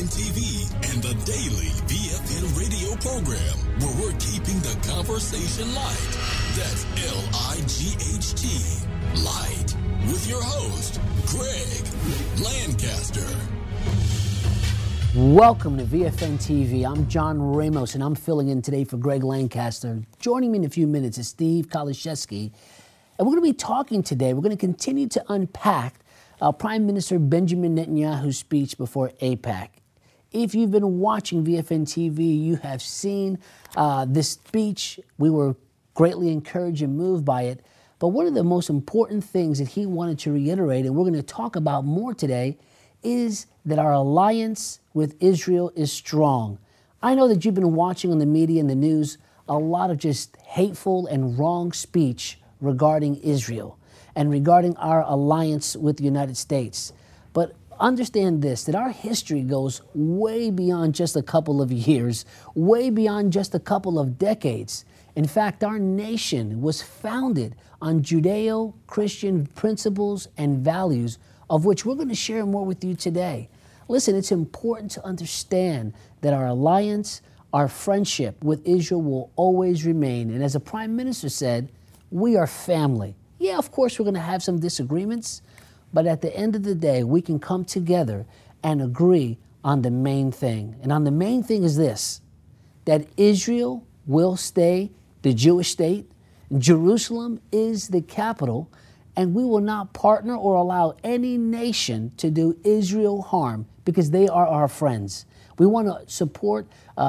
TV and the daily VFN radio program, where we're keeping the conversation light. That's LIGHT, light, with your host, Greg Lancaster. Welcome to VFN TV. I'm John Ramos, and I'm filling in today for Greg Lancaster. Joining me in a few minutes is Steve Kaliszewski. And we're going to be talking today, we're going to continue to unpack Prime Minister Benjamin Netanyahu's speech before AIPAC. If you've been watching VFN TV, you have seen this speech. We were greatly encouraged and moved by it. But one of the most important things that he wanted to reiterate, and we're going to talk about more today, is that our alliance with Israel is strong. I know that you've been watching on the media and the news a lot of just hateful and wrong speech regarding Israel and regarding our alliance with the United States. But understand this, that our history goes way beyond just a couple of years, way beyond just a couple of decades. In fact, our nation was founded on Judeo-Christian principles and values, of which we're going to share more with you today. Listen, it's important to understand that our alliance, our friendship with Israel will always remain. And as the Prime Minister said, we are family. Yeah, of course, we're going to have some disagreements, but at the end of the day, we can come together and agree on the main thing. And on the main thing is this, that Israel will stay the Jewish state. Jerusalem is the capital, and we will not partner or allow any nation to do Israel harm because they are our friends. We want to support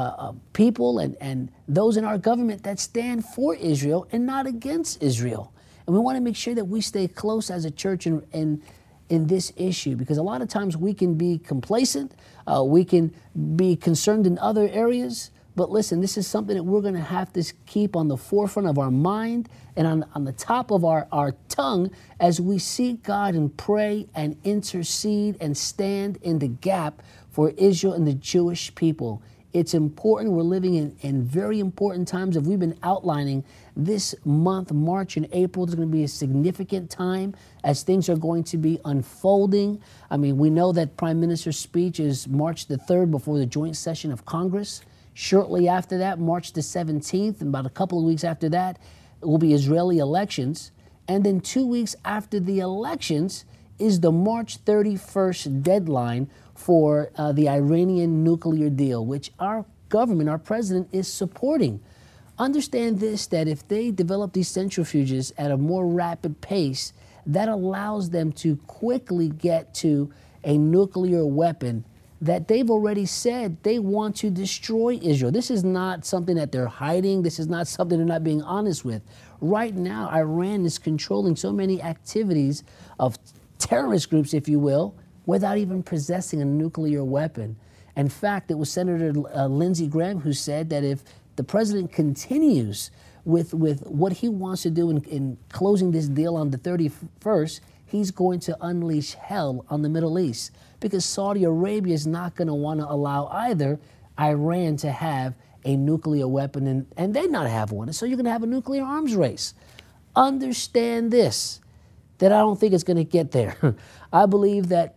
people and those in our government that stand for Israel and not against Israel. And we want to make sure that we stay close as a church in this issue, because a lot of times we can be complacent, we can be concerned in other areas. But listen, this is something that we're going to have to keep on the forefront of our mind and on the top of our tongue as we seek God and pray and intercede and stand in the gap for Israel and the Jewish people. It's important. We're living in very important times. If we've been outlining this month, March and April, there's going to be a significant time as things are going to be unfolding. I mean, we know that Prime Minister's speech is March the 3rd before the joint session of Congress. Shortly after that, March the 17th, and about a couple of weeks after that, it will be Israeli elections. And then 2 weeks after the elections is the March 31st deadline for the Iranian nuclear deal, which our government, our president, is supporting. Understand this, that if they develop these centrifuges at a more rapid pace, that allows them to quickly get to a nuclear weapon that they've already said they want to destroy Israel. This is not something that they're hiding. This is not something they're not being honest with. Right now, Iran is controlling so many activities of terrorist groups, if you will, without even possessing a nuclear weapon. In fact, it was Senator Lindsey Graham who said that if the president continues with what he wants to do in closing this deal on the 31st, he's going to unleash hell on the Middle East, because Saudi Arabia is not going to want to allow either Iran to have a nuclear weapon and they not have one. So you're going to have a nuclear arms race. Understand this, that I don't think it's going to get there. I believe that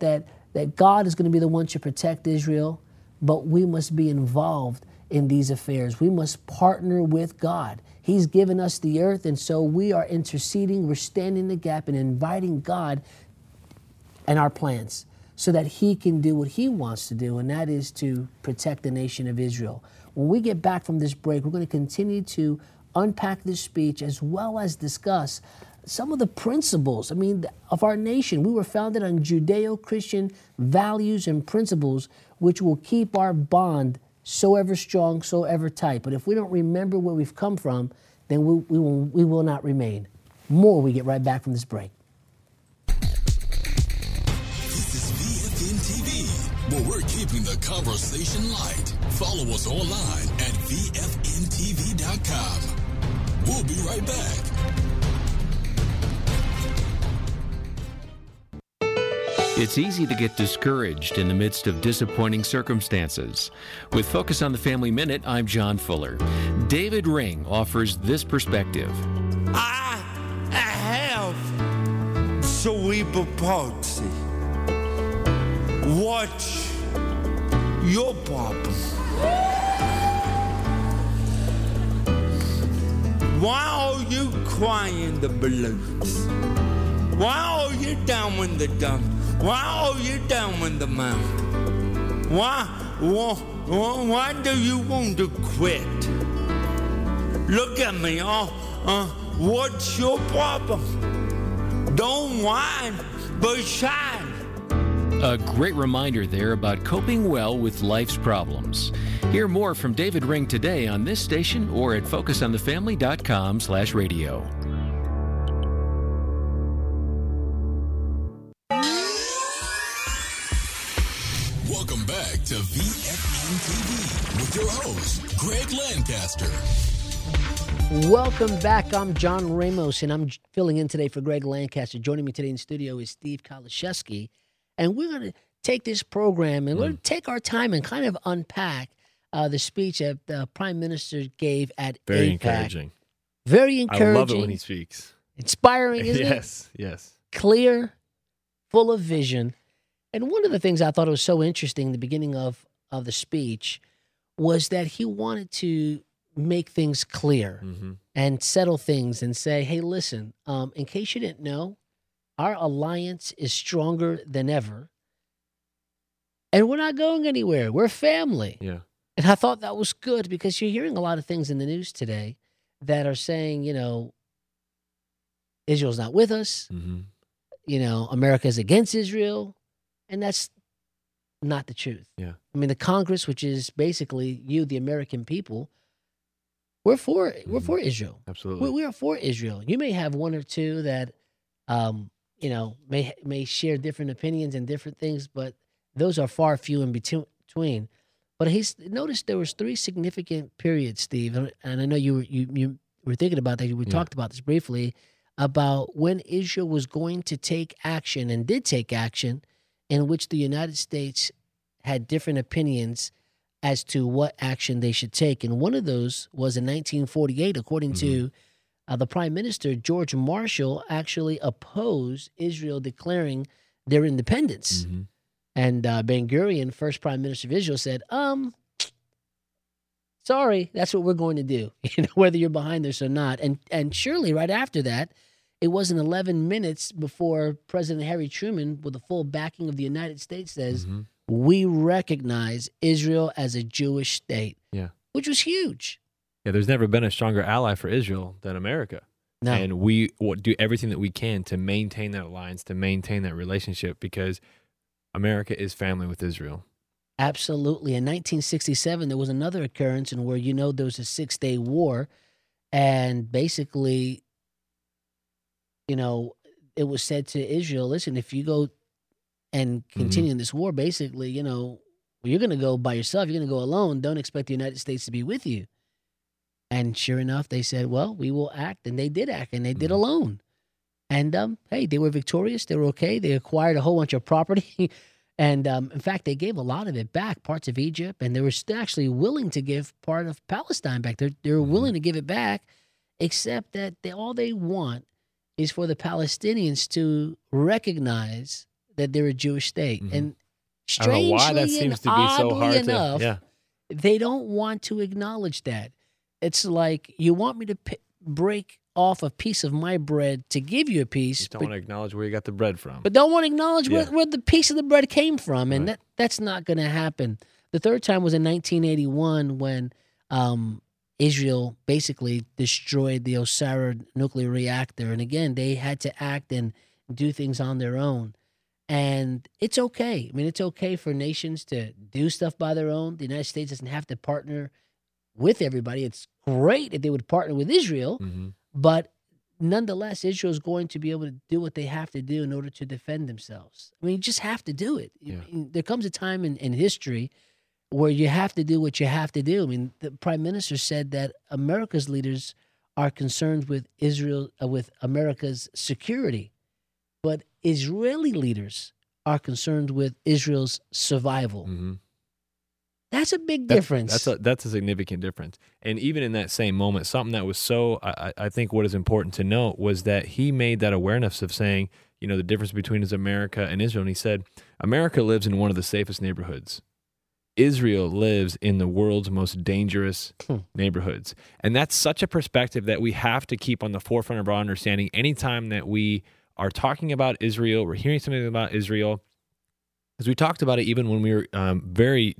God is going to be the one to protect Israel, but we must be involved in these affairs. We must partner with God. He's given us the earth, and so we are interceding, we're standing the gap and inviting God and our plans so that he can do what he wants to do, and that is to protect the nation of Israel. When we get back from this break, we're going to continue to unpack this speech as well as discuss some of the principles, of our nation. We were founded on Judeo-Christian values and principles which will keep our bond so ever strong, so ever tight. But if we don't remember where we've come from, then we will not remain. More when we get right back from this break. This is VFN TV, where we're keeping the conversation light. Follow us online at VFNTV.com. We'll be right back. It's easy to get discouraged in the midst of disappointing circumstances. With Focus on the Family Minute, I'm John Fuller. David Ring offers this perspective. I have cerebral palsy. Watch your problem? Why are you crying the blues? Why are you down in the dump? Why are you down in the mouth? Why do you want to quit? Look at me, what's your problem? Don't whine, but shine. A great reminder there about coping well with life's problems. Hear more from David Ring today on this station or at focusonthefamily.com/radio. Welcome back to VFN TV with your host, Greg Lancaster. Welcome back. I'm John Ramos, and I'm filling in today for Greg Lancaster. Joining me today in the studio is Steve Kaliszewski. And we're going to take this program and we're going to take our time and kind of unpack the speech that the Prime Minister gave at Very AIPAC. encouraging. Very encouraging. I love it when he speaks. Inspiring, isn't it? Yes. Clear, full of vision. And one of the things I thought was so interesting in the beginning of the speech was that he wanted to make things clear and settle things and say, hey, listen, in case you didn't know, our alliance is stronger than ever. And we're not going anywhere. We're family. Yeah. And I thought that was good because you're hearing a lot of things in the news today that are saying, Israel's not with us. America's against Israel. And that's not the truth. Yeah. I mean, the Congress, which is basically you, the American people, we're for Israel. Absolutely. We are for Israel. You may have one or two that may share different opinions and different things, but those are far few in between. But he's noticed there was 3 significant periods, Steve, and I know you were thinking about that. We talked about this briefly about when Israel was going to take action and did take action, in which the United States had different opinions as to what action they should take. And one of those was in 1948, according to the Prime Minister, George Marshall, actually opposed Israel declaring their independence. And Ben-Gurion, first Prime Minister of Israel, said, sorry, that's what we're going to do, whether you're behind this or not. And surely right after that, it wasn't 11 minutes before President Harry Truman, with the full backing of the United States, says, we recognize Israel as a Jewish state, which was huge. Yeah, there's never been a stronger ally for Israel than America. No. And we will do everything that we can to maintain that alliance, to maintain that relationship, because America is family with Israel. Absolutely. In 1967, there was another occurrence in where, there was a 6-day war. And basically, it was said to Israel, listen, if you go and continue in this war, basically, you're going to go by yourself. You're going to go alone. Don't expect the United States to be with you. And sure enough, they said, well, we will act. And they did act, and they did alone. And, hey, they were victorious. They were okay. They acquired a whole bunch of property. And, in fact, they gave a lot of it back, parts of Egypt. And they were still actually willing to give part of Palestine back. They were willing to give it back, except that all they want is for the Palestinians to recognize that they're a Jewish state. And strangely, I don't know why that seems to be so hard enough, to. They don't want to acknowledge that. It's like, you want me to break off a piece of my bread to give you a piece. Just don't want to acknowledge where you got the bread from. But don't want to acknowledge where the piece of the bread came from. And that's not going to happen. The third time was in 1981 when Israel basically destroyed the Osiris nuclear reactor. And again, they had to act and do things on their own. And it's okay. I mean, it's okay for nations to do stuff by their own. The United States doesn't have to partner with everybody. It's great if they would partner with Israel, but nonetheless, Israel is going to be able to do what they have to do in order to defend themselves. I mean, you just have to do it. Yeah. There comes a time in history where you have to do what you have to do. I mean, the Prime Minister said that America's leaders are concerned with Israel, with America's security, but Israeli leaders are concerned with Israel's survival. That's a big difference. That's a significant difference. And even in that same moment, something that was so, I think what is important to note was that he made that awareness of saying, the difference between America and Israel. And he said, America lives in one of the safest neighborhoods. Israel lives in the world's most dangerous neighborhoods. And that's such a perspective that we have to keep on the forefront of our understanding anytime that we are talking about Israel, we're hearing something about Israel. As we talked about it even when we were very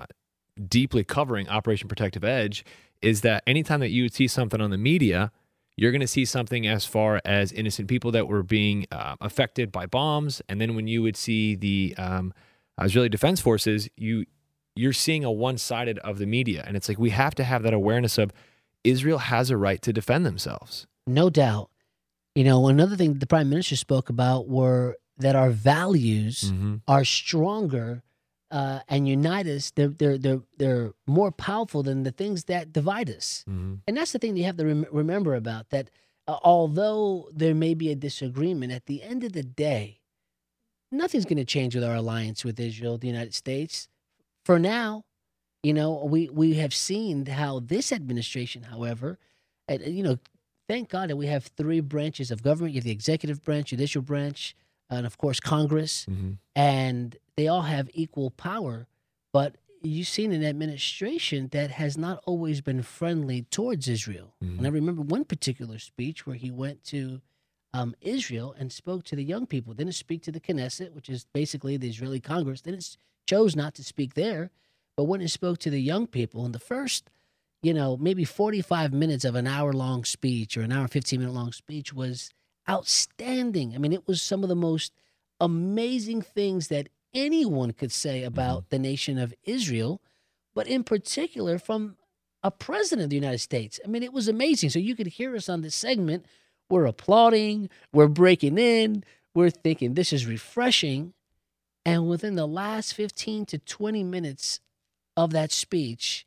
deeply covering Operation Protective Edge, is that anytime that you would see something on the media, you're going to see something as far as innocent people that were being affected by bombs. And then when you would see the Israeli Defense Forces, you're seeing a one-sided of the media. And it's like we have to have that awareness of Israel has a right to defend themselves. No doubt. You know, another thing the Prime Minister spoke about were that our values are stronger and unite us. They're more powerful than the things that divide us. And that's the thing you have to remember about that. Although there may be a disagreement, at the end of the day, nothing's going to change with our alliance with Israel, the United States. For now, you know, we have seen how this administration, however, you know, thank God that we have three branches of government. You have the executive branch, judicial branch, and of course Congress, and they all have equal power. But you've seen an administration that has not always been friendly towards Israel. And I remember one particular speech where he went to Israel and spoke to the young people. Didn't speak to the Knesset, which is basically the Israeli Congress. Didn't chose not to speak there, but went and spoke to the young people. And the first, you know, maybe 45 minutes of an hour-long speech or an hour, 15-minute long speech was outstanding. I mean, it was some of the most amazing things that anyone could say about the nation of Israel, but in particular from a president of the United States. I mean, it was amazing. So you could hear us on this segment. We're applauding. We're breaking in. We're thinking this is refreshing. And within the last 15 to 20 minutes of that speech,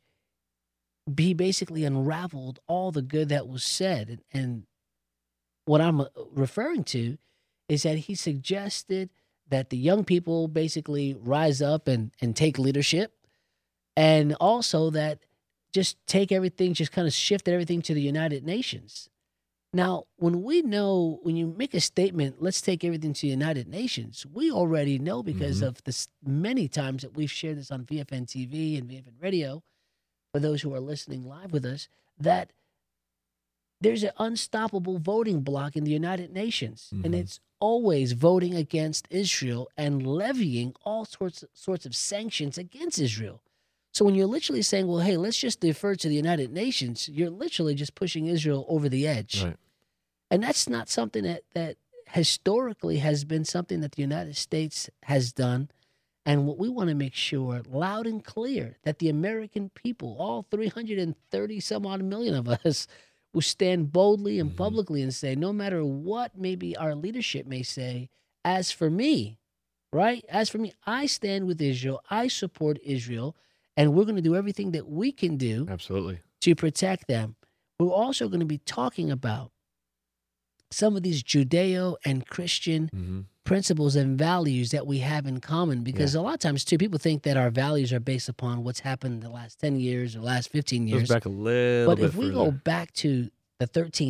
he basically unraveled all the good that was said. And what I'm referring to is that he suggested that the young people basically rise up and take leadership, and also that just take everything, just kind of shift everything to the United Nations. Now, when you make a statement, let's take everything to the United Nations, we already know because of this many times that we've shared this on VFN TV and VFN Radio, for those who are listening live with us, that there's an unstoppable voting bloc in the United Nations, and it's always voting against Israel and levying all sorts of sanctions against Israel. So when you're literally saying, well, hey, let's just defer to the United Nations, you're literally just pushing Israel over the edge. Right. And that's not something that historically has been something that the United States has done. And what we want to make sure, loud and clear, that the American people, all 330 some odd million of us, will stand boldly and publicly and say, no matter what maybe our leadership may say, as for me, right? As for me, I stand with Israel. I support Israel. And we're going to do everything that we can do to protect them. We're also going to be talking about some of these Judeo and Christian principles and values that we have in common. Because a lot of times, too, people think that our values are based upon what's happened in the last 10 years or last 15 years. Goes back a little bit But if we go back to the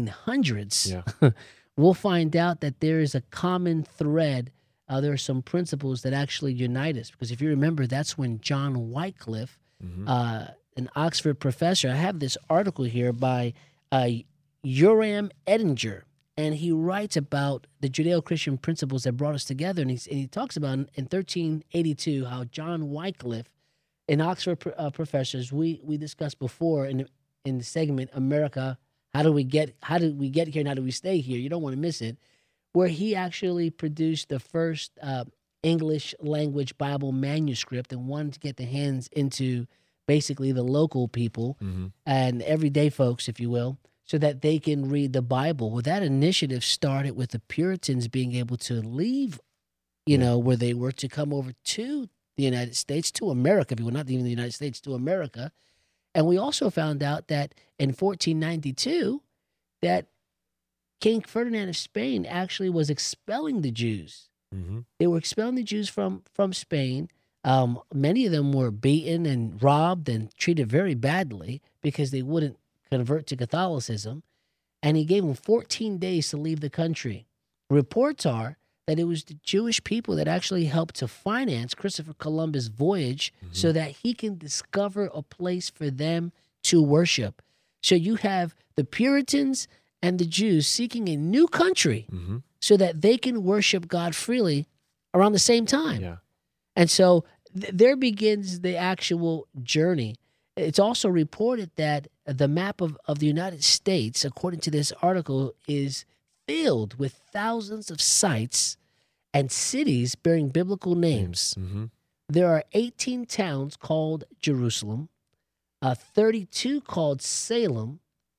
1300s, we'll find out that there is a common thread. There are some principles that actually unite us. Because if you remember, that's when John Wycliffe, an Oxford professor, I have this article here by Yoram Ettinger, and he writes about the Judeo-Christian principles that brought us together. And he talks about in 1382 how John Wycliffe, an Oxford professor, we discussed before in the segment America, how did we get here and how do we stay here? You don't want to miss it. Where he actually produced the first English language Bible manuscript and wanted to get the hands into basically the local people and everyday folks, if you will, so that they can read the Bible. Well, that initiative started with the Puritans being able to leave, where they were, to come over to the United States, to America, people, not even the United States, to America. And we also found out that in 1492, that King Ferdinand of Spain actually was expelling the Jews. They were expelling the Jews from Spain. Many of them were beaten and robbed and treated very badly because they wouldn't convert to Catholicism. And he gave them 14 days to leave the country. Reports are that it was the Jewish people that actually helped to finance Christopher Columbus' voyage so that he can discover a place for them to worship. So you have the Puritans and the Jews seeking a new country so that they can worship God freely around the same time. Yeah. And so there begins the actual journey. It's also reported that the map of the United States, according to this article, is filled with thousands of sites and cities bearing biblical names. There are 18 towns called Jerusalem, 32 called Salem,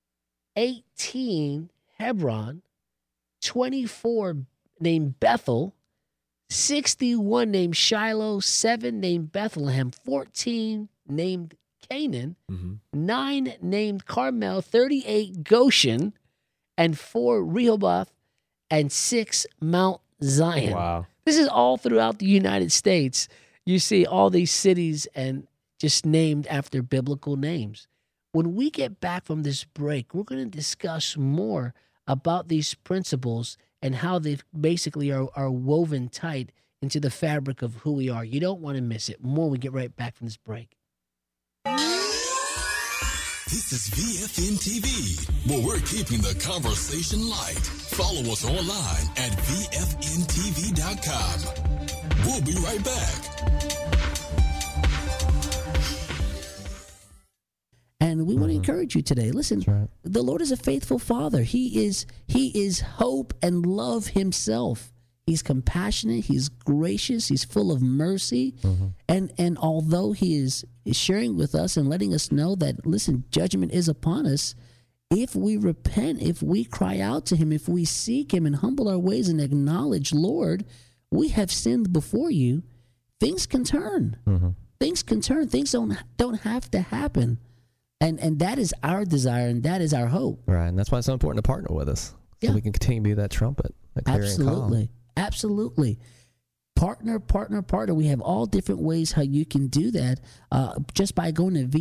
18 Hebron, 24 named Bethel, 61 named Shiloh, 7 named Bethlehem, 14 named Canaan, 9 named Carmel, 38 Goshen, and 4 Rehoboth, and 6 Mount Zion. Wow. This is all throughout the United States. You see all these cities and just named after biblical names. When we get back from this break, we're going to discuss more about these principles and how they basically are woven tight into the fabric of who we are. You don't want to miss it. More when we get right back from this break. This is VFN TV, where we're keeping the conversation light. Follow us online at VFNTV.com. We'll be right back. And we want to encourage you today. Listen, the Lord is a faithful Father. He is hope and love himself. He's compassionate. He's gracious. He's full of mercy. And although he is sharing with us and letting us know that, listen, judgment is upon us, if we repent, if we cry out to him, if we seek him and humble our ways and acknowledge, Lord, we have sinned before you, things can turn. Things can turn. Things don't have to happen. And that is our desire, and that is our hope. Right, and that's why it's so important to partner with us, so we can continue to be that trumpet, that clarion call. Absolutely. Partner. We have all different ways how you can do that. Just by going to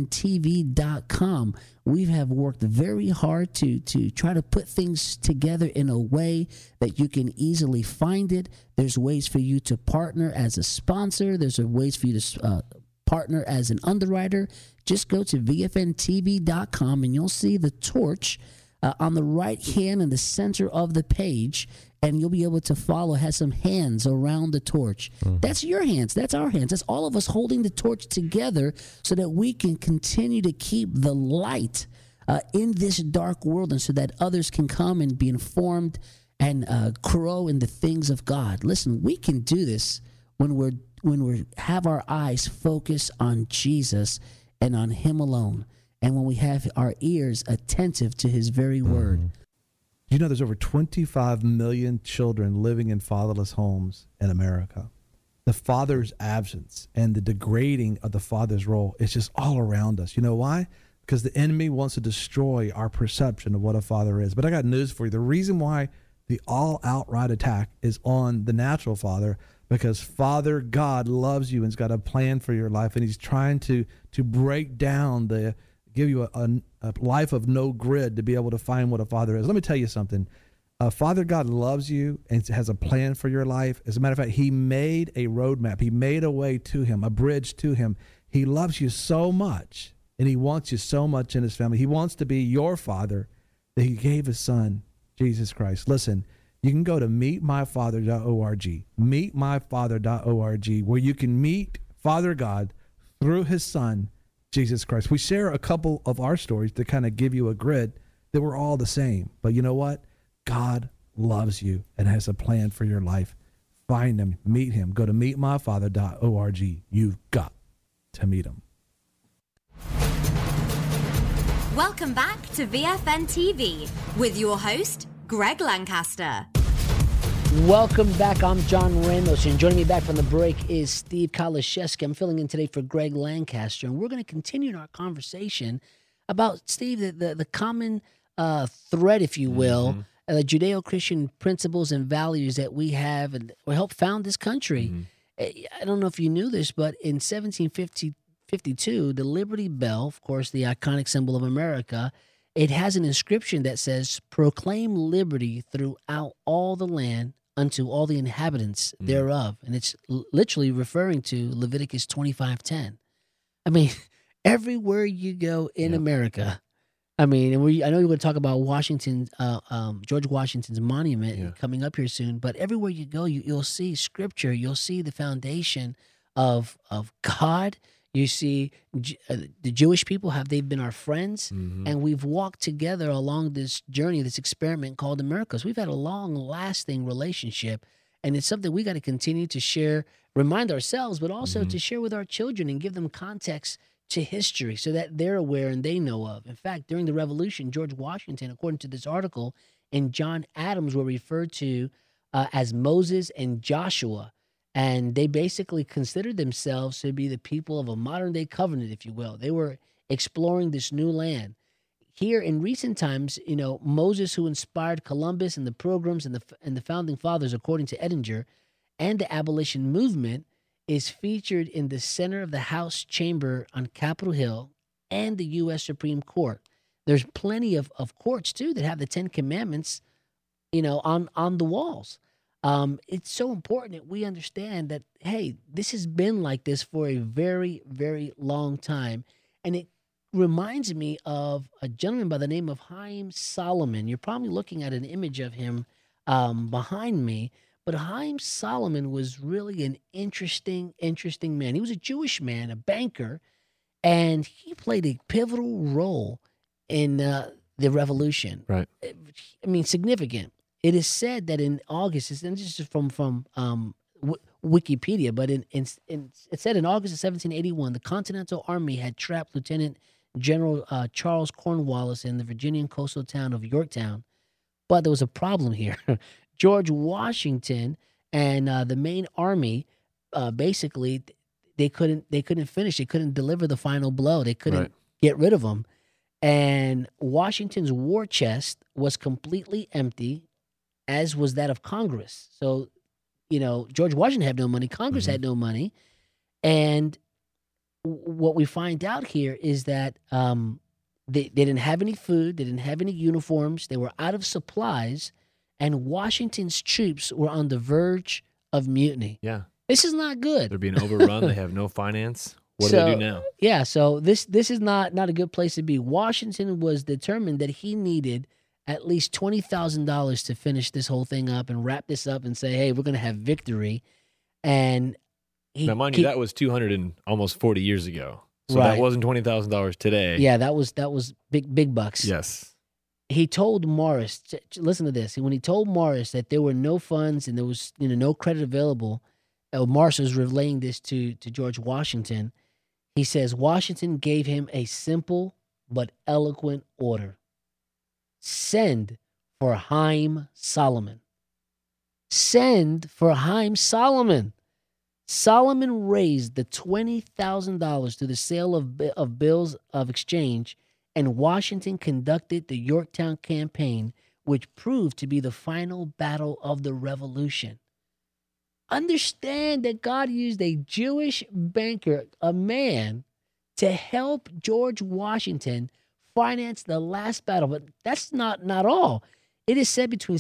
VFNTV.com. We have worked very hard to try to put things together in a way that you can easily find it. There's ways for you to partner as a sponsor. There's ways for you to partner as an underwriter. Just go to VFNTV.com and you'll see the torch on the right hand in the center of the page, and you'll be able to follow. It has some hands around the torch. That's your hands. That's our hands. That's all of us holding the torch together so that we can continue to keep the light in this dark world, and so that others can come and be informed and grow in the things of God. Listen, we can do this when we have our eyes focused on Jesus and on him alone, and when we have our ears attentive to his very word. You know, there's over 25 million children living in fatherless homes in America. The father's absence and the degrading of the father's role is just all around us. You know why? Because the enemy wants to destroy our perception of what a father is. But I got news for you. The reason why the all-outright attack is on the natural father, because Father God loves you and's got a plan for your life, and he's trying to break down give you a life of no grid to be able to find what a father is. Let me tell you something. Father God loves you and has a plan for your life. As a matter of fact, he made a roadmap. He made a way to him, a bridge to him. He loves you so much, and he wants you so much in his family. He wants to be your father, that he gave his son, Jesus Christ. Listen, you can go to meetmyfather.org, meetmyfather.org, where you can meet Father God through his son, Jesus Christ. We share a couple of our stories to kind of give you a grid that we're all the same. But you know what? God loves you and has a plan for your life. Find him, meet him. Go to meetmyfather.org. You've got to meet him. Welcome back to VFN TV with your host, Greg Lancaster. Welcome back. I'm John Ramos, and joining me back from the break is Steve Kaliszewski. I'm filling in today for Greg Lancaster, and we're going to continue our conversation about, Steve, the common thread, if you will, the Judeo-Christian principles and values that we have and helped found this country. I don't know if you knew this, but in 1752, the Liberty Bell, of course, the iconic symbol of America, it has an inscription that says, "Proclaim liberty throughout all the land unto all the inhabitants thereof. And it's literally referring to Leviticus 25:10. I mean, everywhere you go in America, I mean, and I know you're going to talk about Washington, George Washington's monument coming up here soon, but everywhere you go, you'll see scripture. You'll see the foundation of God. You see the Jewish people, they've been our friends, and we've walked together along this journey, this experiment called America. So we've had a long-lasting relationship, and it's something we got to continue to share, remind ourselves, but also to share with our children and give them context to history so that they're aware and they know of. In fact, during the Revolution, George Washington, according to this article, and John Adams were referred to as Moses and Joshua. And they basically considered themselves to be the people of a modern-day covenant, if you will. They were exploring this new land. Here in recent times, Moses, who inspired Columbus and the Pilgrims and the Founding Fathers, according to Edinger, and the abolition movement, is featured in the center of the House chamber on Capitol Hill and the U.S. Supreme Court. There's plenty of courts, too, that have the Ten Commandments, on the walls. It's so important that we understand that, hey, this has been like this for a very, very long time. And it reminds me of a gentleman by the name of Haym Salomon. You're probably looking at an image of him behind me. But Haym Salomon was really an interesting man. He was a Jewish man, a banker, and he played a pivotal role in the revolution. Right. I mean, significant. It is said that in August, and this is from Wikipedia, but it said in August of 1781, the Continental Army had trapped Lieutenant General Charles Cornwallis in the Virginian coastal town of Yorktown. But there was a problem here. George Washington and the main army, basically, they couldn't finish. They couldn't deliver the final blow. They couldn't get rid of them. And Washington's war chest was completely empty, as was that of Congress. So, George Washington had no money. Congress had no money. And what we find out here is that they didn't have any food. They didn't have any uniforms. They were out of supplies. And Washington's troops were on the verge of mutiny. Yeah. This is not good. They're being overrun. They have no finance. What do they do now? Yeah, so this is not a good place to be. Washington was determined that he needed at least $20,000 to finish this whole thing up and wrap this up and say, hey, we're going to have victory. And now, mind you, that was 200 and almost 40 years ago. So that wasn't $20,000 today. Yeah, that was big bucks. Yes. He told Morris, listen to this. When he told Morris that there were no funds and there was no credit available, Morris was relaying this to George Washington. He says Washington gave him a simple but eloquent order. Send for Haym Salomon. Send for Haym Salomon. Solomon raised the $20,000 through the sale of bills of exchange, and Washington conducted the Yorktown campaign, which proved to be the final battle of the Revolution. Understand that God used a Jewish banker, a man, to help George Washington finance the last battle. But that's not all. It is said between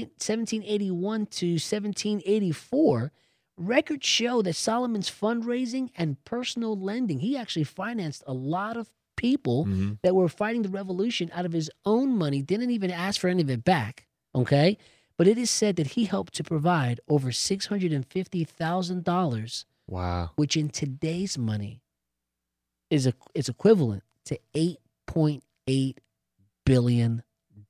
1781 to 1784, records show that Solomon's fundraising and personal lending, he actually financed a lot of people that were fighting the revolution out of his own money, didn't even ask for any of it back, okay? But it is said that he helped to provide over $650,000. Wow. Which in today's money is equivalent to $8.8 billion.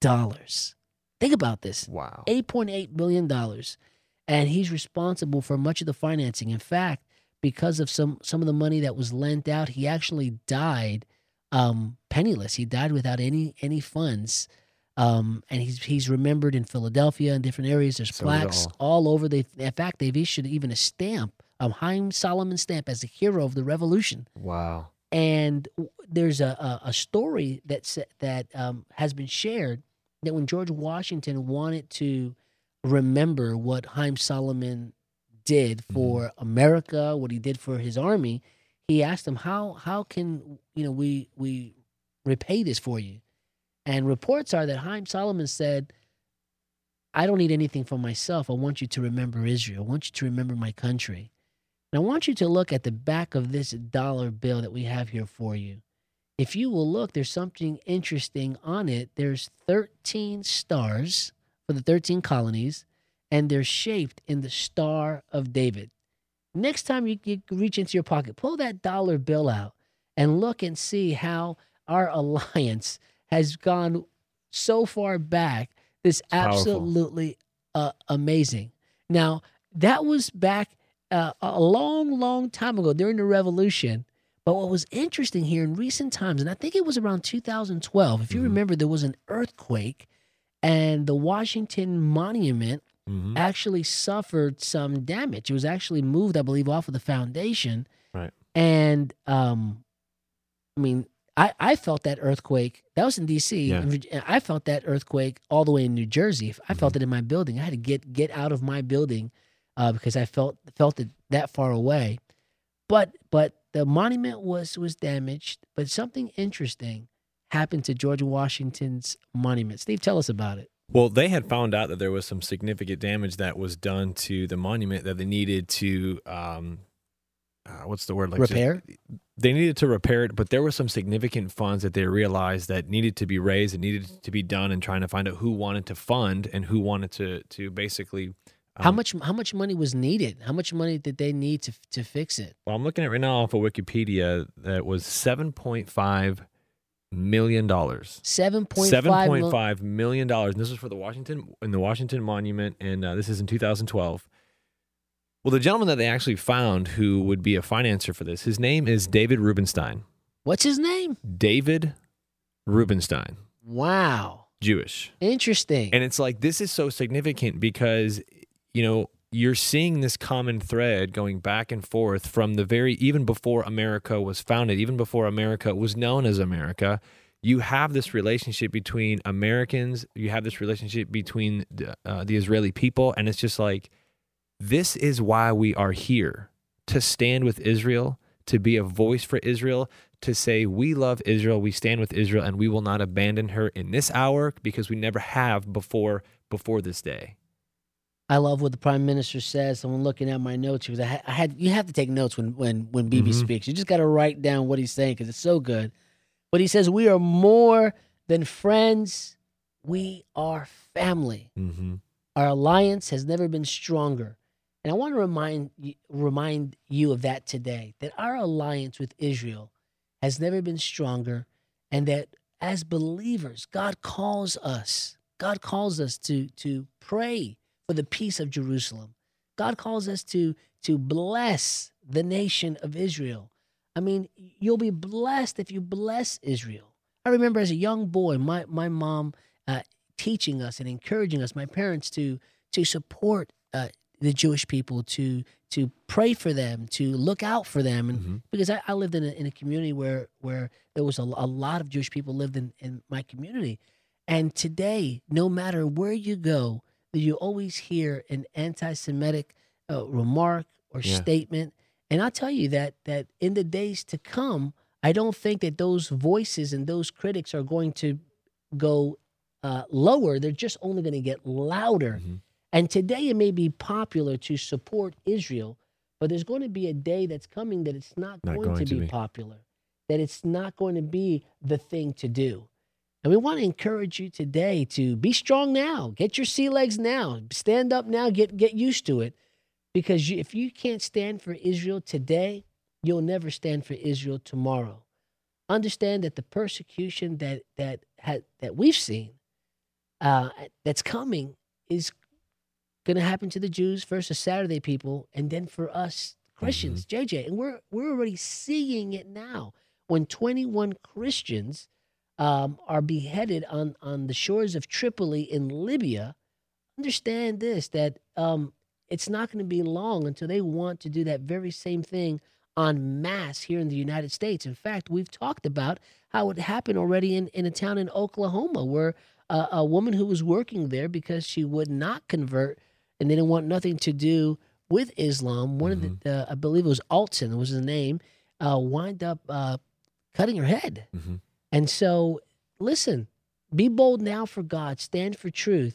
Think about this. Wow. $8.8 billion. And he's responsible for much of the financing. In fact, because of some of the money that was lent out, he actually died penniless. He died without any funds. And he's remembered in Philadelphia and different areas. There's plaques all over. In fact, they've issued even a stamp, a Haym Salomon stamp, as a hero of the revolution. Wow. And there's a story that has been shared that when George Washington wanted to remember what Haym Salomon did for America, what he did for his army, he asked him, how can we repay this for you? And reports are that Haym Salomon said, I don't need anything for myself. I want you to remember Israel. I want you to remember my country. And I want you to look at the back of this dollar bill that we have here for you. If you will look, there's something interesting on it. There's 13 stars for the 13 colonies, and they're shaped in the Star of David. Next time you reach into your pocket, pull that dollar bill out and look and see how our alliance has gone so far back. This absolutely amazing. Now, that was back a long, long time ago during the Revolution. But what was interesting here in recent times, and I think it was around 2012, if you remember, there was an earthquake, and the Washington Monument actually suffered some damage. It was actually moved, I believe, off of the foundation. Right. And, I felt that earthquake. That was in D.C. Yeah. I felt that earthquake all the way in New Jersey. I felt it in my building. I had to get out of my building because I felt it that far away. But the monument was damaged, but something interesting happened to George Washington's monument. Steve, tell us about it. Well, they had found out that there was some significant damage that was done to the monument that they needed to, what's the word? Repair? They needed to repair it, but there were some significant funds that they realized that needed to be raised and needed to be done, and trying to find out who wanted to fund and who wanted to basically... How much money was needed? How much money did they need to fix it? Well, I'm looking at right now off of Wikipedia that was $7.5 million. $7.5 million. And this was for the Washington Monument, and this is in 2012. Well, the gentleman that they actually found who would be a financer for this, his name is David Rubenstein. What's his name? David Rubenstein. Wow. Jewish. Interesting. And it's like, this is so significant because, you're seeing this common thread going back and forth from even before America was founded, even before America was known as America. You have this relationship between Americans, you have this relationship between the Israeli people, and it's just like, this is why we are here, to stand with Israel, to be a voice for Israel, to say we love Israel, we stand with Israel, and we will not abandon her in this hour because we never have before this day. I love what the Prime Minister says. Someone looking at my notes, because you have to take notes when Bibi speaks. You just got to write down what he's saying because it's so good. But he says, we are more than friends. We are family. Our alliance has never been stronger. And I want to remind you of that today, that our alliance with Israel has never been stronger, and that as believers, God calls us to pray for the peace of Jerusalem. God calls us to bless the nation of Israel. I mean, you'll be blessed if you bless Israel. I remember as a young boy, my mom teaching us and encouraging us, my parents, to support the Jewish people, to pray for them, to look out for them. And because I lived in a community where there was a lot of Jewish people lived in my community. And today, no matter where you go, you always hear an anti-Semitic remark or statement. And I'll tell you that in the days to come, I don't think that those voices and those critics are going to go lower. They're just only going to get louder. And today it may be popular to support Israel, but there's going to be a day that's coming that it's not going to be popular, that it's not going to be the thing to do. And we want to encourage you today to be strong now. Get your sea legs now. Stand up now. Get used to it. Because if you can't stand for Israel today, you'll never stand for Israel tomorrow. Understand that the persecution that we've seen that's coming is going to happen to the Jews, first the Saturday people, and then for us Christians, JJ. And we're already seeing it now. When 21 Christians are beheaded on the shores of Tripoli in Libya, understand this, that it's not going to be long until they want to do that very same thing en masse here in the United States. In fact, we've talked about how it happened already in a town in Oklahoma where a woman who was working there because she would not convert and they didn't want nothing to do with Islam. One of the, I believe it was Alton was his name, wind up cutting her head. And so, listen, be bold now for God. Stand for truth.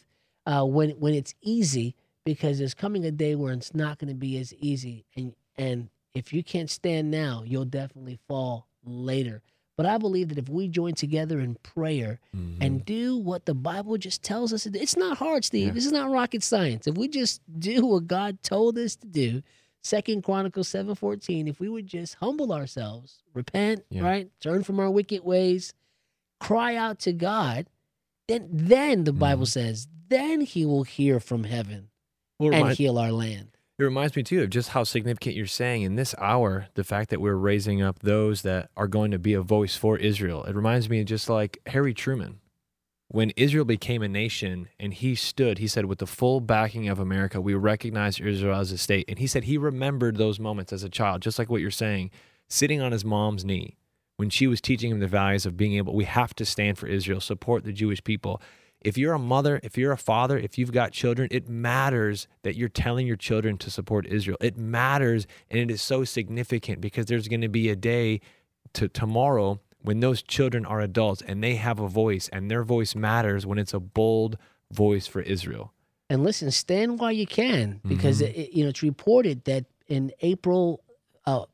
when it's easy, because there's coming a day where it's not going to be as easy. And if you can't stand now, you'll definitely fall later. But I believe that if we join together in prayer and do what the Bible just tells us to do, it's not hard, Steve. Yeah. This is not rocket science. If we just do what God told us to do, 2 Chronicles 7:14, if we would just humble ourselves, repent, right, turn from our wicked ways, cry out to God, then the Bible says, then he will hear from heaven and heal our land. It reminds me, too, of just how significant you're saying in this hour, the fact that we're raising up those that are going to be a voice for Israel. It reminds me just like Harry Truman. When Israel became a nation and he stood, he said, with the full backing of America, we recognize Israel as a state. And he said he remembered those moments as a child, just like what you're saying, sitting on his mom's knee when she was teaching him the values of being able, we have to stand for Israel, support the Jewish people. If you're a mother, if you're a father, if you've got children, it matters that you're telling your children to support Israel. It matters, and it is so significant because there's going to be a day tomorrow when those children are adults and they have a voice, and their voice matters when it's a bold voice for Israel. And listen, stand while you can, because it's reported that in April 5th,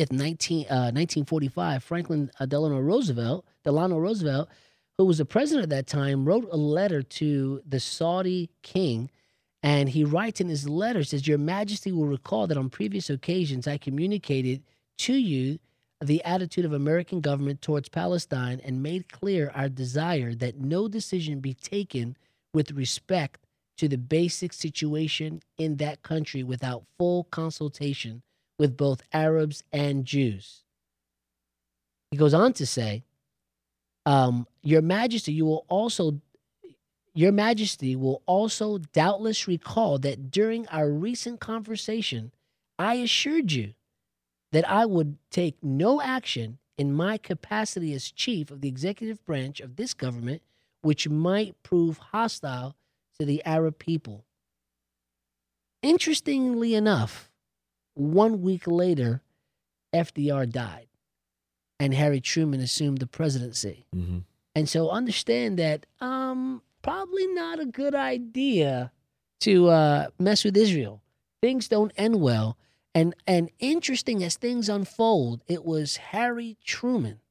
1945, Franklin Delano Roosevelt, who was the president at that time, wrote a letter to the Saudi king, and he writes in his letter, says, "Your Majesty will recall that on previous occasions I communicated to you the attitude of American government towards Palestine and made clear our desire that no decision be taken with respect to the basic situation in that country without full consultation with both Arabs and Jews." He goes on to say, Your Majesty will also doubtless recall that during our recent conversation, I assured you that I would take no action in my capacity as chief of the executive branch of this government which might prove hostile to the Arab people. Interestingly enough, 1 week later, FDR died, and Harry Truman assumed the presidency. And so understand that probably not a good idea to mess with Israel. Things don't end well. And interesting as things unfold, it was Harry Truman,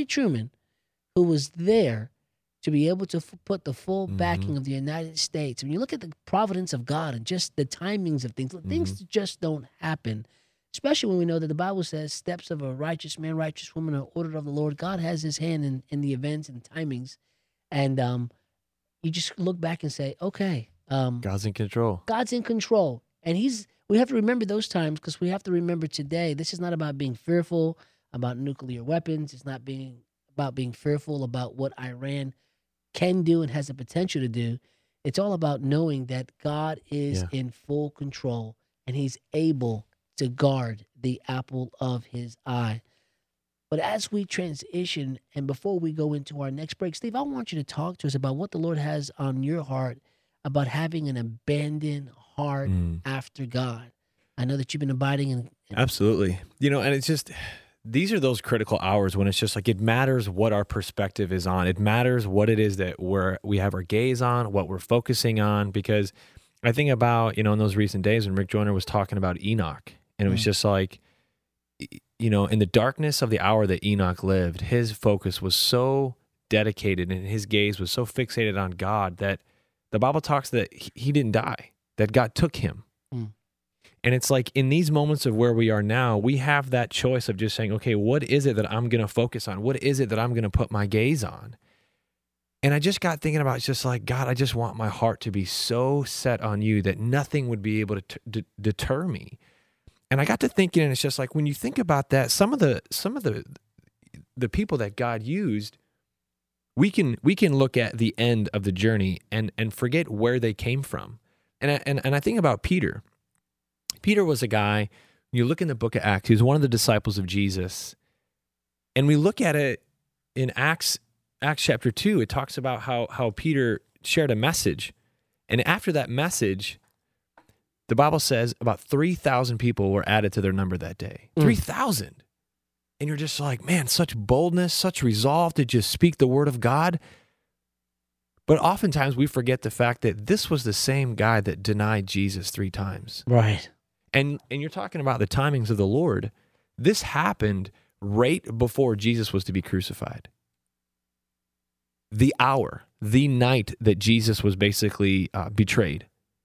who was there to be able to put the full backing of the United States. When you look at the providence of God and just the timings of things, things just don't happen. Especially when we know that the Bible says steps of a righteous man, righteous woman are ordered of the Lord. God has his hand in the events and timings. And you just look back and say, okay. God's in control. God's in control. And we have to remember those times, because we have to remember today, this is not about being fearful about nuclear weapons. It's not about being fearful about what Iran can do and has the potential to do. It's all about knowing that God is in full control and he's able to guard the apple of his eye. But as we transition, and before we go into our next break, Steve, I want you to talk to us about what the Lord has on your heart about having an abandoned heart after God. I know that you've been abiding in. Absolutely. And it's just, these are those critical hours when it's just like, it matters what our perspective is on. It matters what it is that we have our gaze on, what we're focusing on, because I think about, in those recent days when Rick Joyner was talking about Enoch, and it was just like, in the darkness of the hour that Enoch lived, his focus was so dedicated and his gaze was so fixated on God that the Bible talks that he didn't die, that God took him. And it's like in these moments of where we are now, we have that choice of just saying, okay, what is it that I'm going to focus on? What is it that I'm going to put my gaze on? And I just got thinking about, it's just like, God, I just want my heart to be so set on you that nothing would be able to deter me. And I got to thinking, and it's just like, when you think about that, some of the people that God used, we can look at the end of the journey and forget where they came from. And I think about Peter. Peter was a guy, you look in the book of Acts, he was one of the disciples of Jesus. And we look at it in Acts chapter 2, it talks about how Peter shared a message. And after that message, the Bible says about 3,000 people were added to their number that day. 3,000. And you're just like, man, such boldness, such resolve to just speak the word of God. But oftentimes we forget the fact that this was the same guy that denied Jesus 3 times. Right. And you're talking about the timings of the Lord. This happened right before Jesus was to be crucified. The hour, the night that Jesus was basically betrayed.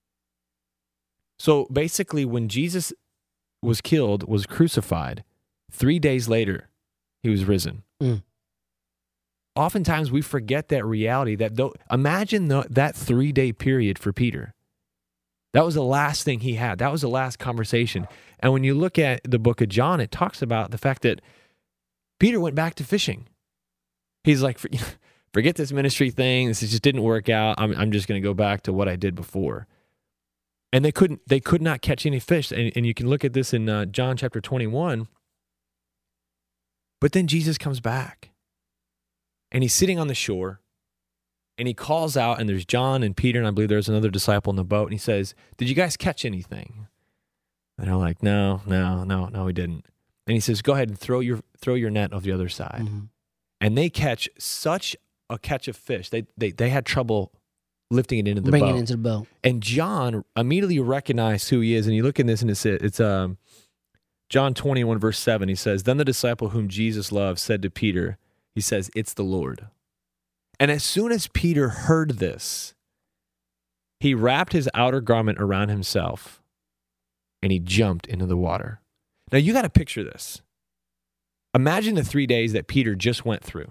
So basically when Jesus was killed, was crucified, 3 days later, he was risen. Oftentimes we forget that reality. Imagine that 3-day period for Peter. That was the last thing he had. That was the last conversation. And when you look at the book of John, it talks about the fact that Peter went back to fishing. He's like, forget this ministry thing. This just didn't work out. I'm just going to go back to what I did before. And they could not catch any fish. And you can look at this in John chapter 21. But then Jesus comes back. And he's sitting on the shore. And he calls out, and there's John and Peter, and I believe there's another disciple in the boat. And he says, did you guys catch anything? And they're like, no, we didn't. And he says, go ahead and throw your net over the other side. Mm-hmm. And they catch such a catch of fish. They had trouble lifting it into the boat. Bringing it into the boat. And John immediately recognized who he is. And you look in this, and it's John 21, verse 7. He says, then the disciple whom Jesus loved said to Peter, he says, it's the Lord. And as soon as Peter heard this, he wrapped his outer garment around himself and he jumped into the water. Now you got to picture this. Imagine the 3 days that Peter just went through.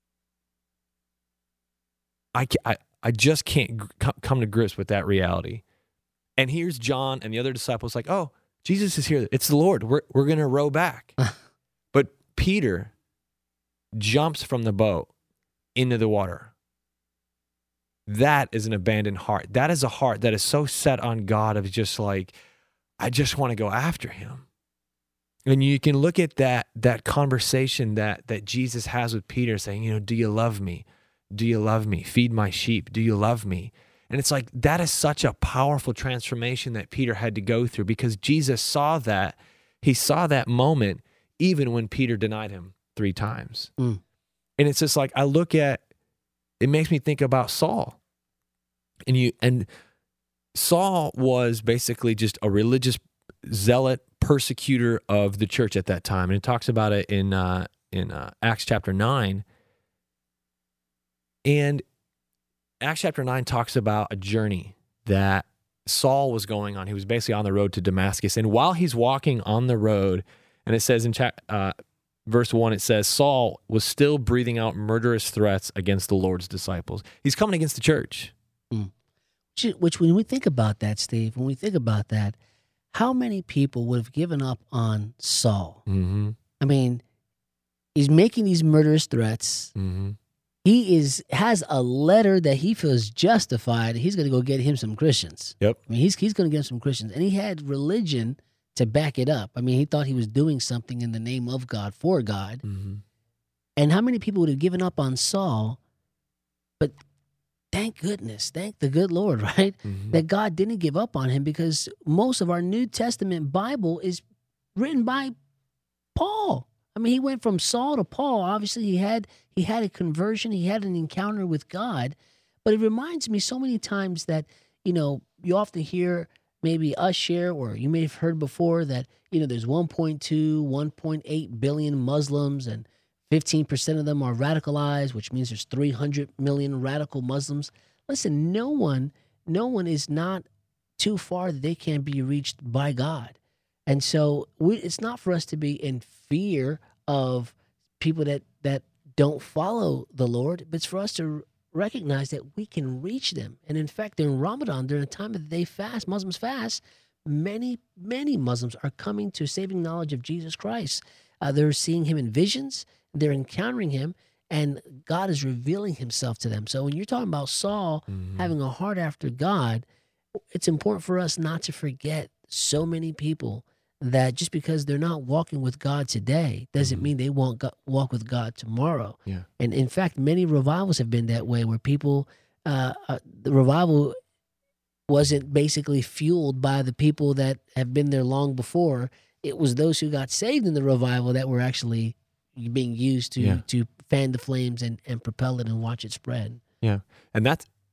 I just can't come to grips with that reality. And here's John and the other disciples like, oh, Jesus is here. It's the Lord. We're going to row back. But Peter jumps from the boat into the water. That is an abandoned heart. That is a heart that is so set on God of just like, I just want to go after him. And you can look at that conversation that Jesus has with Peter saying, do you love me? Do you love me? Feed my sheep. Do you love me? And it's like, that is such a powerful transformation that Peter had to go through because Jesus saw that. He saw that moment even when Peter denied him 3 times. And it's just like, I look at, it makes me think about Saul. And Saul was basically just a religious zealot persecutor of the church at that time. And it talks about it in Acts chapter 9. And Acts chapter 9 talks about a journey that Saul was going on. He was basically on the road to Damascus. And while he's walking on the road, and it says in verse 1, it says, Saul was still breathing out murderous threats against the Lord's disciples. He's coming against the church. Which when we think about that, Steve, when we think about that, how many people would have given up on Saul? Mm-hmm. I mean, he's making these murderous threats. Mm-hmm. He has a letter that he feels justified. He's going to go get him some Christians. Yep. I mean, he's going to get him some Christians. And he had religion to back it up. I mean, he thought he was doing something in the name of God, for God. Mm-hmm. And how many people would have given up on Saul? But thank goodness, thank the good Lord, right? Mm-hmm. That God didn't give up on him because most of our New Testament Bible is written by Paul. I mean, he went from Saul to Paul. Obviously, he had a conversion. He had an encounter with God. But it reminds me so many times that, you often hear maybe us share, or you may have heard before that, there's 1.2, 1.8 billion Muslims and 15% of them are radicalized, which means there's 300 million radical Muslims. Listen, no one is not too far that they can't be reached by God. And so it's not for us to be in fear of people that don't follow the Lord, but it's for us to recognize that we can reach them. And in fact, during Ramadan, during the time that they fast, Muslims fast, many, many Muslims are coming to saving knowledge of Jesus Christ. They're seeing him in visions. They're encountering him, and God is revealing himself to them. So when you're talking about Saul having a heart after God, it's important for us not to forget so many people that just because they're not walking with God today doesn't mean they won't walk with God tomorrow. Yeah. And in fact, many revivals have been that way, where people, the revival wasn't basically fueled by the people that have been there long before. It was those who got saved in the revival that were actually being used to fan the flames and propel it and watch it spread. Yeah. And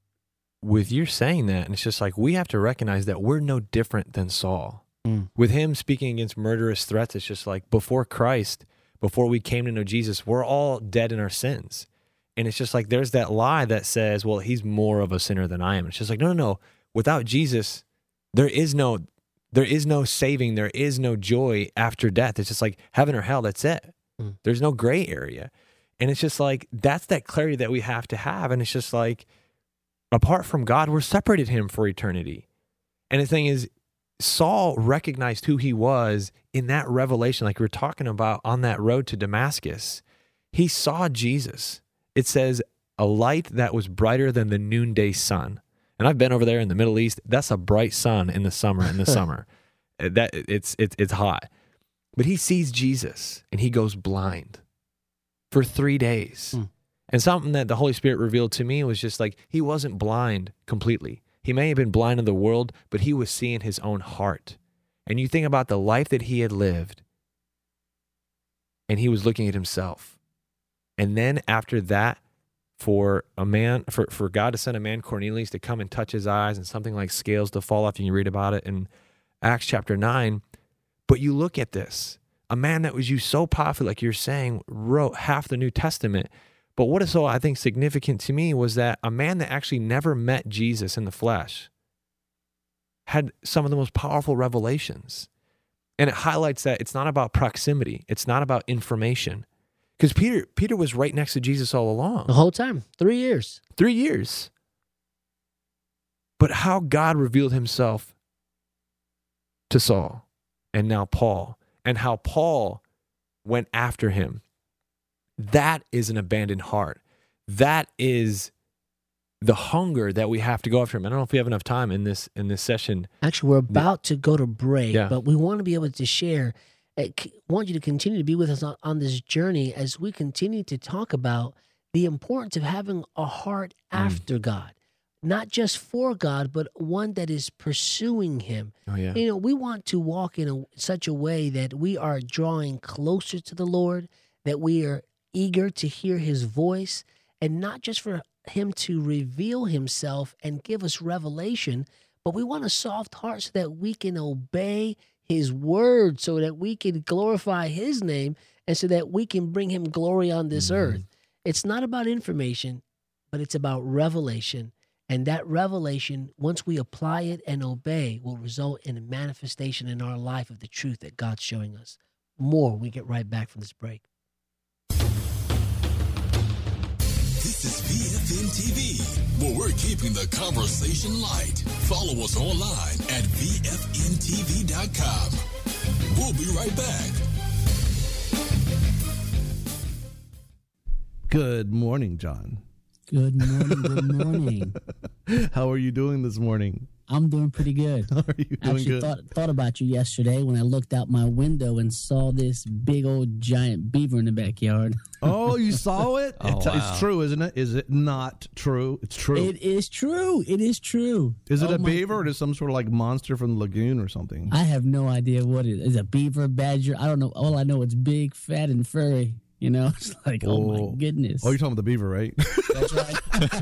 with you saying that, and it's just like we have to recognize that we're no different than Saul. With him speaking against murderous threats, it's just like before Christ, before we came to know Jesus, we're all dead in our sins. And it's just like there's that lie that says, well, he's more of a sinner than I am. It's just like, no. Without Jesus, there is no saving, there is no joy after death. It's just like heaven or hell, that's it. There's no gray area. And it's just like that's that clarity that we have to have. And it's just like apart from God, we're separated him for eternity. And the thing is, Saul recognized who he was in that revelation, like we were talking about on that road to Damascus. He saw Jesus. It says a light that was brighter than the noonday sun. And I've been over there in the Middle East. That's a bright sun in the summer. That it's hot. But he sees Jesus and he goes blind for 3 days. And something that the Holy Spirit revealed to me was just like he wasn't blind completely. He may have been blind in the world, but he was seeing his own heart. And you think about the life that he had lived, and he was looking at himself. And then after that, for God to send a man, Cornelius, to come and touch his eyes and something like scales to fall off, you can read about it in Acts chapter 9. But you look at this, a man that was used so powerfully, like you're saying, wrote half the New Testament. But what is so, I think, significant to me was that a man that actually never met Jesus in the flesh had some of the most powerful revelations. And it highlights that it's not about proximity. It's not about information. Because Peter was right next to Jesus all along. The whole time. 3 years. 3 years. But how God revealed himself to Saul and now Paul, and how Paul went after him. That is an abandoned heart. That is the hunger that we have to go after him. I don't know if we have enough time in this session. Actually, we're about to go to break, but we want to be able to share. I want you to continue to be with us on this journey as we continue to talk about the importance of having a heart after God. Not just for God, but one that is pursuing him. Oh, yeah. You know, we want to walk in such a way that we are drawing closer to the Lord, that we are eager to hear his voice, and not just for him to reveal himself and give us revelation, but we want a soft heart so that we can obey his word, so that we can glorify his name, and so that we can bring him glory on this earth. It's not about information, but it's about revelation. And that revelation, once we apply it and obey, will result in a manifestation in our life of the truth that God's showing us. More when we get right back from this break. This is VFN TV, where we're keeping the conversation light. Follow us online at VFNTV.com. We'll be right back. Good morning, John. Good morning. Good morning. How are you doing this morning? I'm doing pretty good. How are you doing? Actually, good? thought about you yesterday when I looked out my window and saw this big old giant beaver in the backyard. Oh, you saw it? Oh, wow. It's true, isn't it? Is it not true? It's true. It is true. It is true. Is it a beaver or is it some sort of like monster from the lagoon or something? I have no idea what it is. A beaver, badger? I don't know. All I know, it's big, fat, and furry. You know, it's like, oh my goodness. Oh, you're talking about the beaver, right? That's right.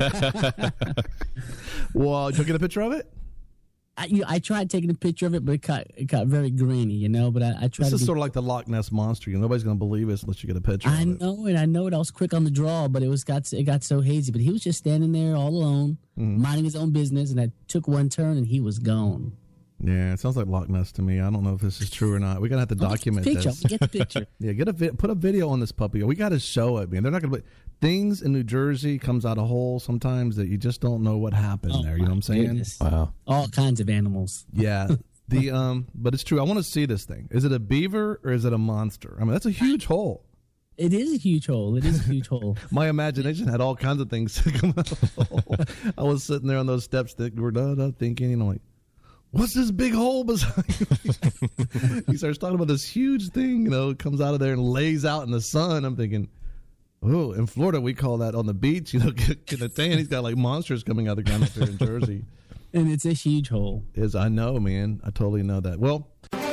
Well, did you get a picture of it? I tried taking a picture of it, but it got very grainy, you know. But I tried. This is sort of like the Loch Ness Monster. You know, nobody's going to believe us unless you get a picture. I know it. I was quick on the draw, but it got so hazy. But he was just standing there all alone, minding his own business, and I took one turn, and he was gone. Yeah, it sounds like Loch Ness to me. I don't know if this is true or not. We're gonna have to document this. Get the picture. Yeah, put a video on this puppy. We got to show it, man. They're not gonna. Things in New Jersey comes out a hole sometimes that you just don't know what happened there. You know what I'm saying? Goodness. Wow. All kinds of animals. Yeah. But it's true. I want to see this thing. Is it a beaver or is it a monster? I mean, that's a huge hole. It is a huge hole. It is a huge hole. My imagination had all kinds of things come out of the hole. I was sitting there on those steps thinking, you know, like, what's this big hole beside you? He starts talking about this huge thing, you know, comes out of there and lays out in the sun. I'm thinking, oh, in Florida, we call that on the beach, you know, getting a tan. He's got like monsters coming out of the ground up there in Jersey. And it's a huge hole. I know, man. I totally know that. Well,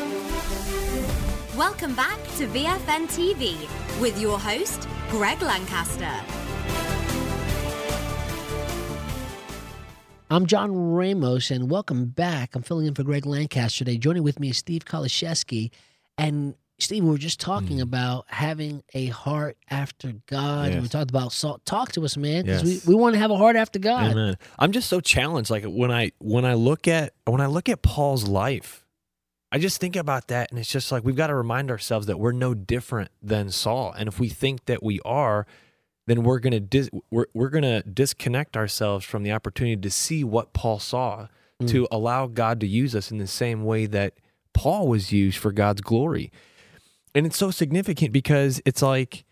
welcome back to VFN TV with your host, Greg Lancaster. I'm John Ramos, and welcome back. I'm filling in for Greg Lancaster today. Joining with me is Steve Kaliszewski. And Steve, we were just talking about having a heart after God. Yes. We talked about salt. Talk to us, man, because Yes. we want to have a heart after God. Amen. I'm just so challenged. Like when I look at Paul's life, I just think about that, and it's just like we've got to remind ourselves that we're no different than Saul. And if we think that we are, then we're gonna disconnect ourselves from the opportunity to see what Paul saw, to allow God to use us in the same way that Paul was used for God's glory. And it's so significant because it's like,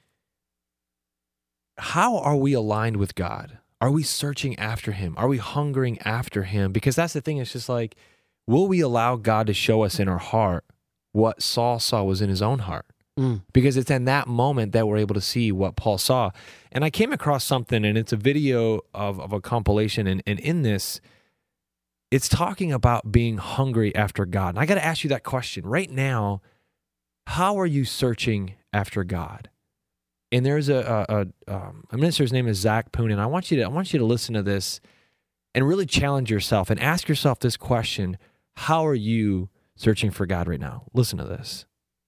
how are we aligned with God? Are we searching after him? Are we hungering after him? Because that's the thing. It's just like, will we allow God to show us in our heart what Saul saw was in his own heart? Because it's in that moment that we're able to see what Paul saw. And I came across something, and it's a video of a compilation. And in this, it's talking about being hungry after God. And I got to ask you that question right now. How are you searching after God? And there's a minister's name is Zach Poon, and I want you to listen to this and really challenge yourself and ask yourself this question: how are you searching for God right now? Listen to this.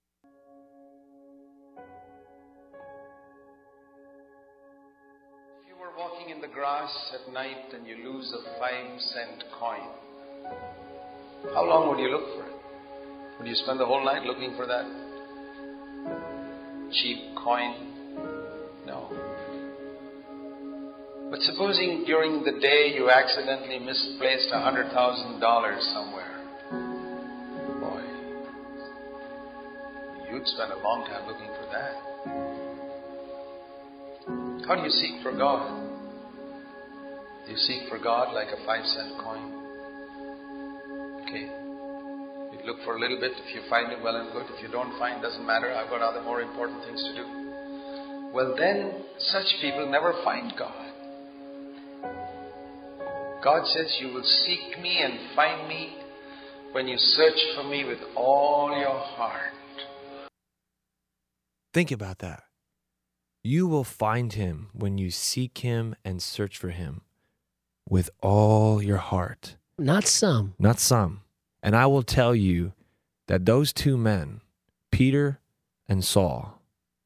If you were walking in the grass at night and you lose a 5-cent coin, how long would you look for it? Would you spend the whole night looking for that cheap coin? No. But supposing during the day you accidentally misplaced $100,000 somewhere. Boy, you'd spend a long time looking for that. How do you seek for God? Do you seek for God like a 5-cent coin? Okay. You look for a little bit. If you find it, well and good. If you don't find, doesn't matter. I've got other more important things to do. Well, then such people never find God. God says, you will seek me and find me when you search for me with all your heart. Think about that. You will find him when you seek him and search for him with all your heart. Not some. Not some. And I will tell you that those two men, Peter and Saul,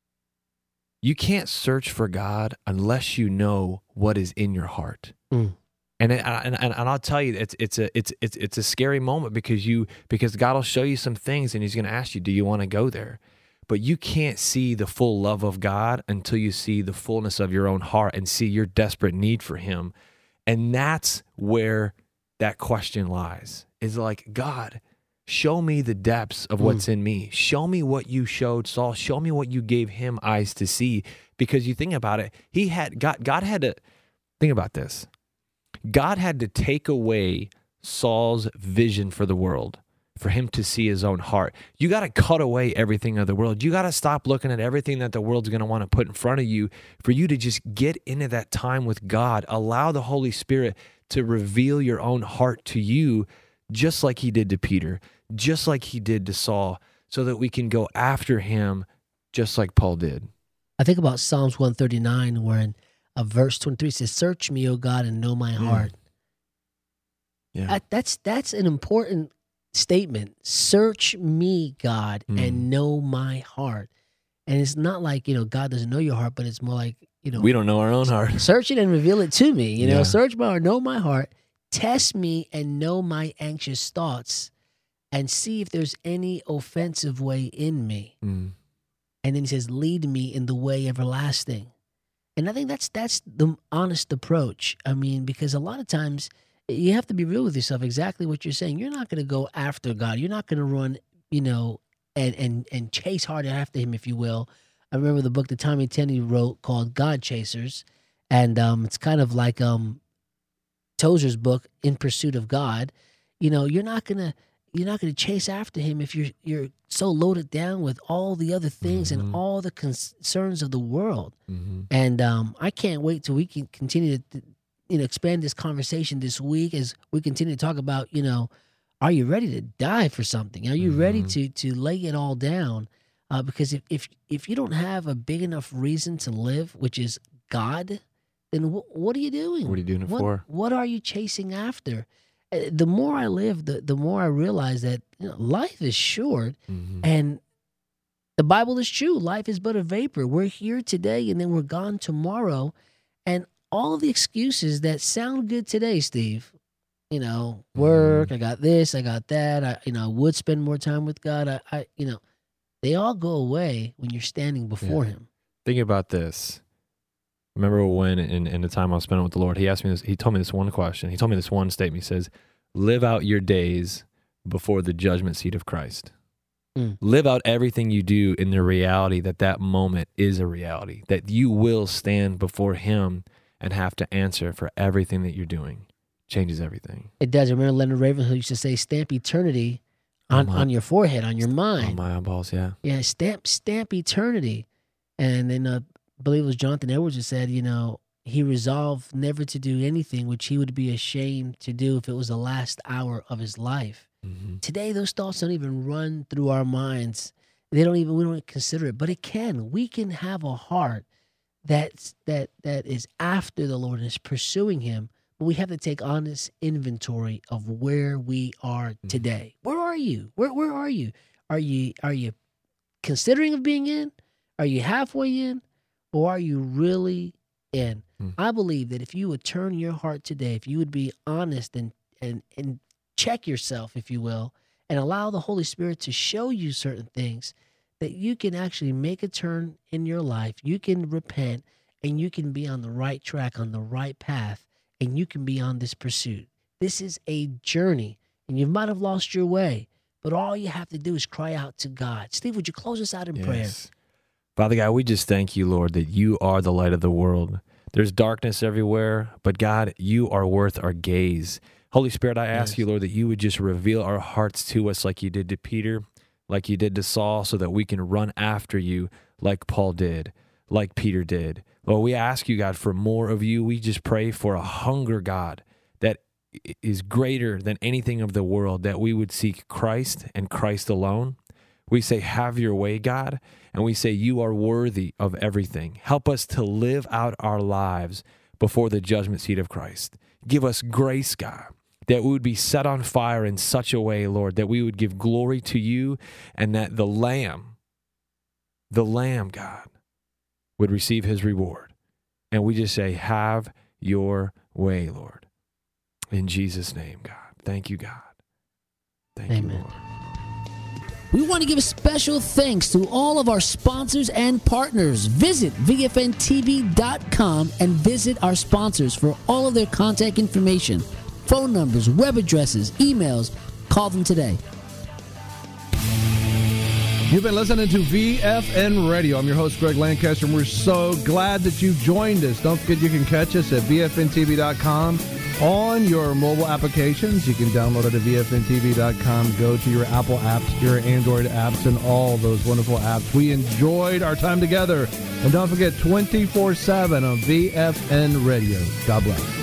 you can't search for God unless you know what is in your heart. And I'll tell you, it's a scary moment because God will show you some things and he's going to ask you, do you want to go there? But you can't see the full love of God until you see the fullness of your own heart and see your desperate need for him. And that's where that question lies. Is like, God, show me the depths of what's in me. Show me what you showed Saul. Show me what you gave him eyes to see. Because you think about it, God had to, think about this. God had to take away Saul's vision for the world for him to see his own heart. You got to cut away everything of the world. You got to stop looking at everything that the world's going to want to put in front of you for you to just get into that time with God. Allow the Holy Spirit to reveal your own heart to you, just like he did to Peter, just like he did to Saul, so that we can go after him just like Paul did. I think about Psalms 139, where in verse 23 says, search me, O God, and know my heart. Yeah. That's an important statement. Search me, God, and know my heart. And it's not like, God doesn't know your heart, but it's more like, we don't know our own heart. Search it and reveal it to me. Search my heart, know my heart, test me and know my anxious thoughts, and see if there's any offensive way in me. And then he says, lead me in the way everlasting. And I think that's the honest approach. I mean, because a lot of times you have to be real with yourself, exactly what you're saying. You're not going to go after God. You're not going to run, and chase hard after him, if you will. I remember the book that Tommy Tenney wrote called God Chasers. And it's kind of like Tozer's book, In Pursuit of God. You're not going to chase after him if you're so loaded down with all the other things and all the concerns of the world. And I can't wait till we can continue to expand this conversation this week as we continue to talk about, are you ready to die for something? Are you ready to lay it all down? Because if you don't have a big enough reason to live, which is God, then what are you doing? What are you doing it for? What are you chasing after? The more I live, the more I realize that life is short, and the Bible is true. Life is but a vapor. We're here today, and then we're gone tomorrow. And all of the excuses that sound good today, Steve, work, I got this, I got that, I would spend more time with God. They all go away when you're standing before Him. Think about this. Remember when in the time I was spending with the Lord, He asked me this, He told me this one question. He told me this one statement. He says, live out your days before the judgment seat of Christ. Live out everything you do in the reality that moment is a reality, that you will stand before Him and have to answer for everything that you're doing. Changes everything. It does. I remember Leonard Ravenhill used to say, stamp eternity on your forehead, on your mind. On my eyeballs, yeah. Yeah, stamp eternity. And then I believe it was Jonathan Edwards who said, he resolved never to do anything which he would be ashamed to do if it was the last hour of his life. Today, those thoughts don't even run through our minds. We don't consider it, but it can. We can have a heart that is after the Lord and is pursuing Him. But we have to take honest inventory of where we are today. Where are you? Where are you? Are you considering of being in? Are you halfway in? Or are you really in? I believe that if you would turn your heart today, if you would be honest and check yourself, if you will, and allow the Holy Spirit to show you certain things, that you can actually make a turn in your life. You can repent, and you can be on the right track, on the right path, and you can be on this pursuit. This is a journey, and you might have lost your way, but all you have to do is cry out to God. Steve, would you close us out in prayer? Father God, we just thank you, Lord, that you are the light of the world. There's darkness everywhere, but God, you are worth our gaze. Holy Spirit, I ask you, Lord, that you would just reveal our hearts to us like you did to Peter, like you did to Saul, so that we can run after you like Paul did, like Peter did. Lord, we ask you, God, for more of you. We just pray for a hunger, God, that is greater than anything of the world, that we would seek Christ and Christ alone. We say, have your way, God, and we say you are worthy of everything. Help us to live out our lives before the judgment seat of Christ. Give us grace, God, that we would be set on fire in such a way, Lord, that we would give glory to you, and that the Lamb, God, would receive his reward. And we just say, have your way, Lord. In Jesus' name, God. Thank you, God. Thank you, Lord. We want to give a special thanks to all of our sponsors and partners. Visit VFNTV.com and visit our sponsors for all of their contact information, phone numbers, web addresses, emails. Call them today. You've been listening to VFN Radio. I'm your host, Greg Lancaster, and we're so glad that you joined us. Don't forget you can catch us at VFNTV.com on your mobile applications. You can download it at VFNTV.com. Go to your Apple apps, your Android apps, and all those wonderful apps. We enjoyed our time together. And don't forget, 24/7 on VFN Radio. God bless.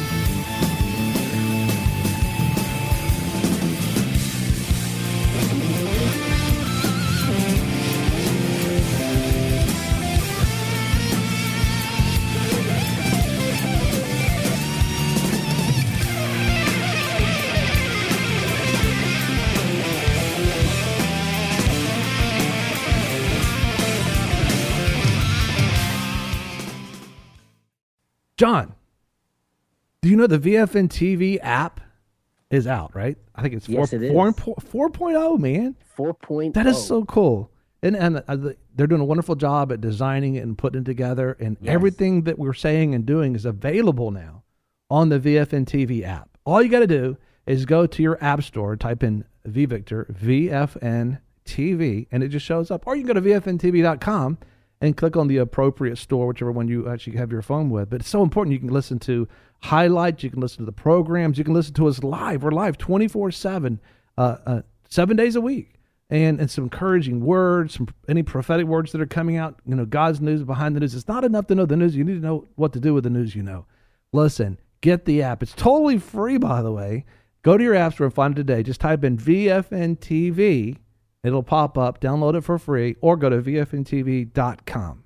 John, do you know the VFN TV app is out, right? I think it's 4.0, man. 4.0. That is so cool. And they're doing a wonderful job at designing it and putting it together. And everything that we're saying and doing is available now on the VFN TV app. All you got to do is go to your app store, type in VVictor, VFN TV, and it just shows up. Or you can go to VFNTV.com and click on the appropriate store, whichever one you actually have your phone with. But it's so important. You can listen to highlights. You can listen to the programs. You can listen to us live. We're live 24/7, 7 days a week. And some encouraging words, any prophetic words that are coming out, God's news behind the news. It's not enough to know the news. You need to know what to do with the news you know. Listen, get the app. It's totally free, by the way. Go to your app store and find it today. Just type in VFN TV. It'll pop up. Download it for free, or go to VFNTV.com.